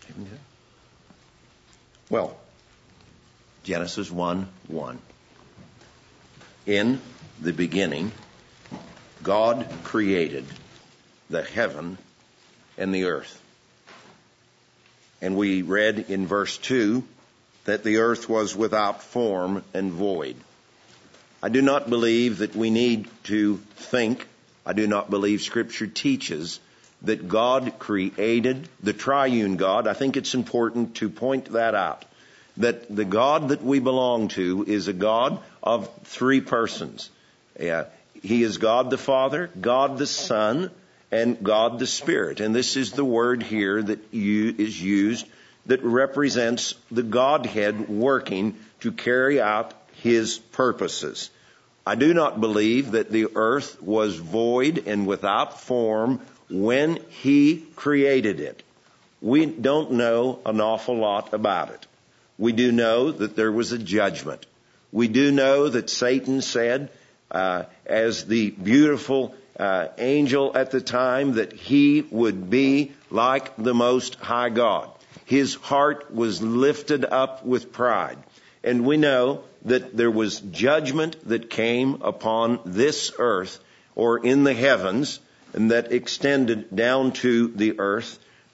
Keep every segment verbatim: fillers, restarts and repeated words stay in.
Well, Genesis one one. In the beginning, God created the heaven and the earth. And we read in verse two that the earth was without form and void. I do not believe that we need to think, I do not believe Scripture teaches that God created the triune God. I think it's important to point that out, that the God that we belong to is a God of three persons. Uh, he is God the Father, God the Son, and God the Spirit. And this is the word here that you, is used that represents the Godhead working to carry out His purposes. I do not believe that the earth was void and without form when He created it. We don't know an awful lot about it. We do know that there was a judgment. We do know that Satan said, uh, as the beautiful uh, angel at the time, that he would be like the Most High God. His heart was lifted up with pride. And we know that there was judgment that came upon this earth or in the heavens and that extended down to the earth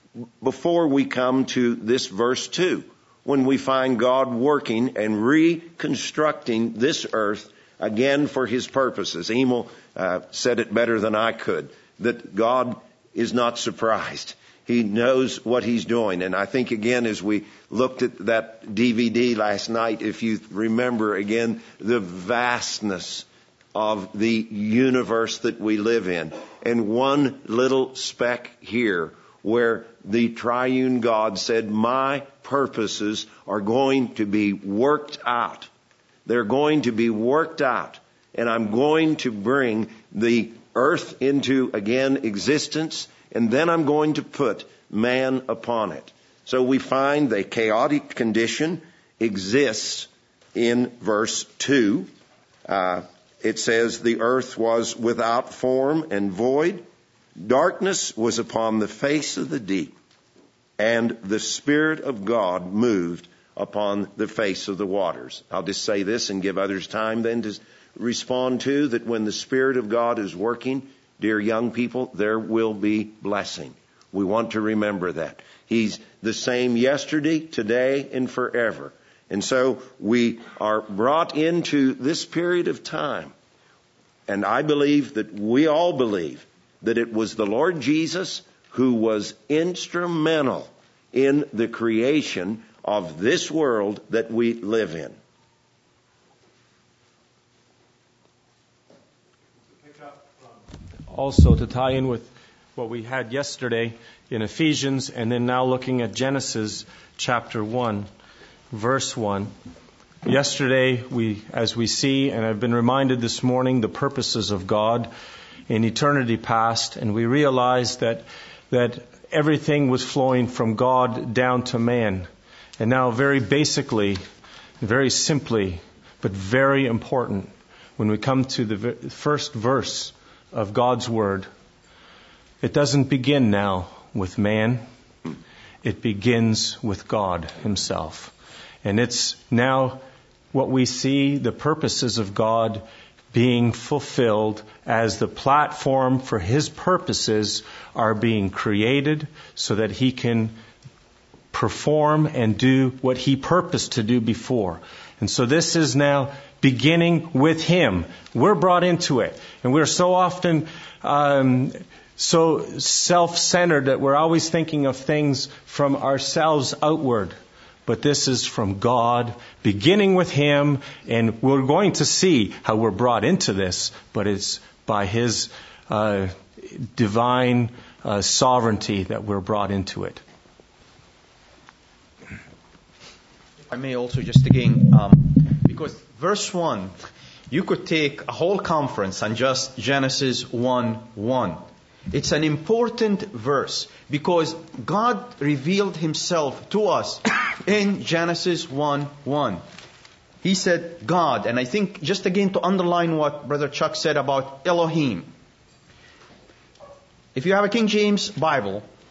before we come to this verse two, when we find God working and reconstructing this earth again for His purposes. Emil uh, said it better than I could, that God is not surprised. He knows what He's doing. And I think, again, as we looked at that D V D last night, if you remember, again, the vastness of the universe that we live in. And one little speck here where the triune God said, my purposes are going to be worked out. They're going to be worked out. And I'm going to bring the earth into, again, existence. And then I'm going to put man upon it. So we find the chaotic condition exists in verse two. Uh, it says, the earth was without form and void. Darkness was upon the face of the deep, and the Spirit of God moved upon the face of the waters. I'll just say this and give others time then to respond to, that when the Spirit of God is working, dear young people, there will be blessing. We want to remember that. He's the same yesterday, today, and forever. And so we are brought into this period of time. And I believe that we all believe that it was the Lord Jesus who was instrumental in the creation of this world that we live in. Also, to tie in with what we had yesterday in Ephesians, and then now looking at Genesis chapter one, verse one. Yesterday, we, as we see, and I've been reminded this morning, the purposes of God in eternity past, and we realized that that everything was flowing from God down to man. And now, very basically, very simply, but very important, when we come to the first verse of God's Word, it doesn't begin now with man. It begins with God Himself. And it's now what we see, the purposes of God being fulfilled as the platform for His purposes are being created so that He can perform and do what He purposed to do before. And so this is now beginning with Him. We're brought into it. And we're so often um, so self-centered that we're always thinking of things from ourselves outward. But this is from God, beginning with Him, and we're going to see how we're brought into this, but it's by His uh, divine uh, sovereignty that we're brought into it. I may also just again, um, because verse one, you could take a whole conference on just Genesis one one. It's an important verse because God revealed Himself to us in Genesis one one. He said God, and I think just again to underline what Brother Chuck said about Elohim. If you have a King James Bible,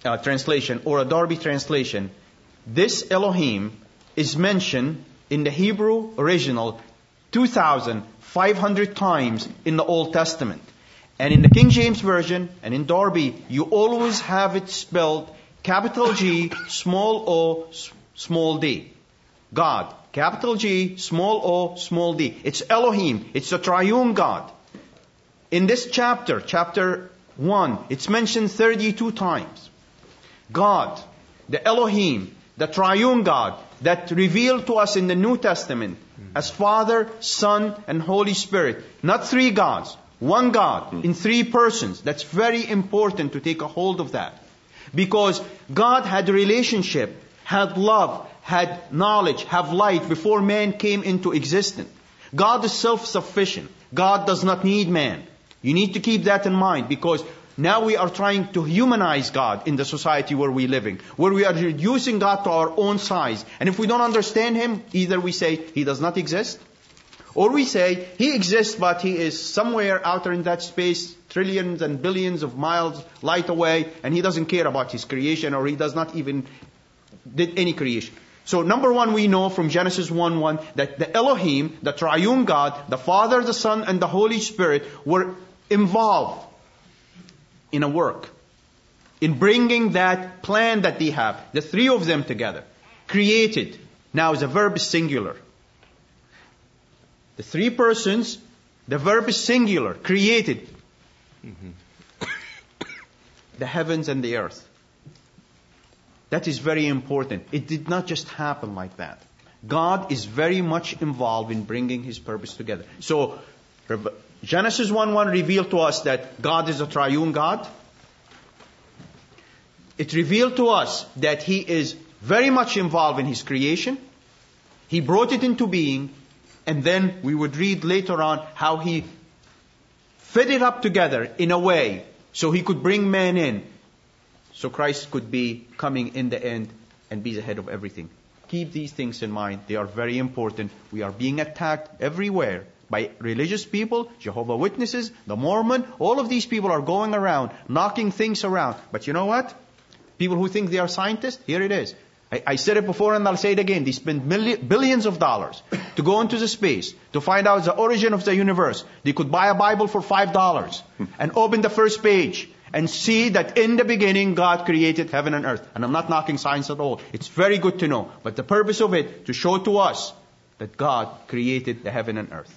uh, translation or a Darby translation, this Elohim is mentioned in the Hebrew original two thousand five hundred times in the Old Testament. And in the King James Version and in Darby, you always have it spelled capital G, small o, small d. God. Capital G, small o, small d. It's Elohim. It's the triune God. In this chapter, chapter one, it's mentioned thirty-two times. God, the Elohim, the triune God that revealed to us in the New Testament as Father, Son, and Holy Spirit. Not three gods. One God in three persons. That's very important to take a hold of that. Because God had a relationship, had love, had knowledge, have light before man came into existence. God is self-sufficient. God does not need man. You need to keep that in mind, because now we are trying to humanize God in the society where we're living, where we are reducing God to our own size. And if we don't understand Him, either we say He does not exist, or we say He exists but He is somewhere out there in that space, trillions and billions of miles light away, and He doesn't care about His creation, or He does not even did any creation. So number one, we know from Genesis one one that the Elohim, the triune God, the Father, the Son, and the Holy Spirit were involved in a work, in bringing that plan that they have, the three of them together, created. Now the verb is singular. The three persons, the verb is singular, created mm-hmm. the heavens and the earth. That is very important. It did not just happen like that. God is very much involved in bringing His purpose together. So, Genesis one one revealed to us that God is a triune God. It revealed to us that He is very much involved in His creation. He brought it into being. And then we would read later on how He fit it up together in a way so He could bring man in. So Christ could be coming in the end and be the head of everything. Keep these things in mind. They are very important. We are being attacked everywhere by religious people, Jehovah's Witnesses, the Mormon. All of these people are going around, knocking things around. But you know what? People who think they are scientists, here it is. I, I said it before and I'll say it again. They spend million, billions of dollars to go into the space, to find out the origin of the universe. They could buy a Bible for five dollars and open the first page and see that in the beginning God created heaven and earth. And I'm not knocking science at all. It's very good to know. But the purpose of it, to show to us that God created the heaven and earth.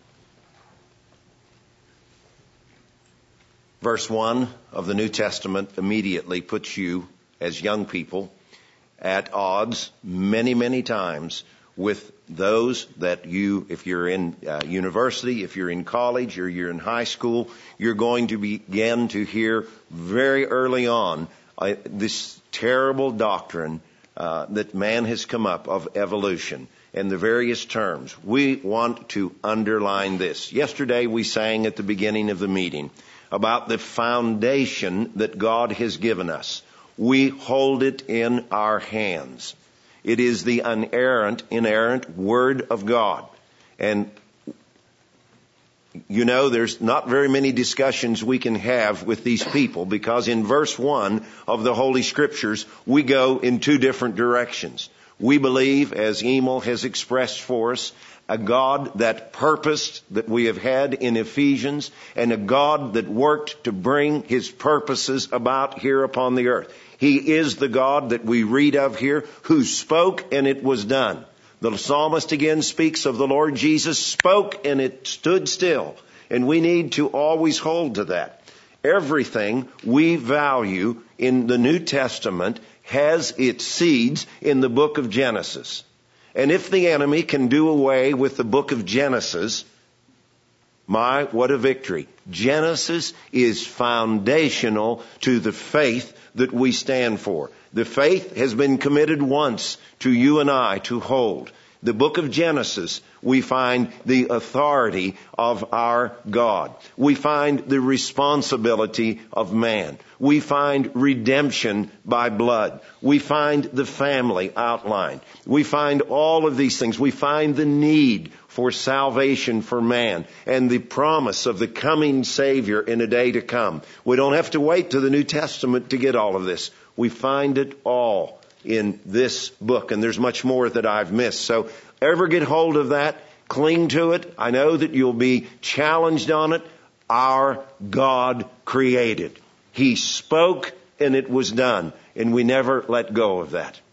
Verse one of the New Testament immediately puts you, as young people, at odds many, many times with those that you, if you're in uh, university, if you're in college, or you're in high school, you're going to begin to hear very early on uh, this terrible doctrine uh, that man has come up of evolution and the various terms. We want to underline this. Yesterday we sang at the beginning of the meeting about the foundation that God has given us. We hold it in our hands. It is the unerrant, inerrant Word of God. And, you know, there's not very many discussions we can have with these people, because in verse one of the Holy Scriptures, we go in two different directions. We believe, as Emil has expressed for us, a God that purposed that we have had in Ephesians, and a God that worked to bring His purposes about here upon the earth. He is the God that we read of here, who spoke and it was done. The psalmist again speaks of the Lord Jesus spoke and it stood still. And we need to always hold to that. Everything we value in the New Testament has its seeds in the book of Genesis. And if the enemy can do away with the book of Genesis, my, what a victory. Genesis is foundational to the faith that we stand for. The faith has been committed once to you and I to hold. The book of Genesis, we find the authority of our God. We find the responsibility of man. We find redemption by blood. We find the family outlined. We find all of these things. We find the need for salvation for man and the promise of the coming Savior in a day to come. We don't have to wait to the New Testament to get all of this. We find it all in this book, and there's much more that I've missed. So ever get hold of that, cling to it. I know that you'll be challenged on it. Our God created. He spoke and it was done, and we never let go of that.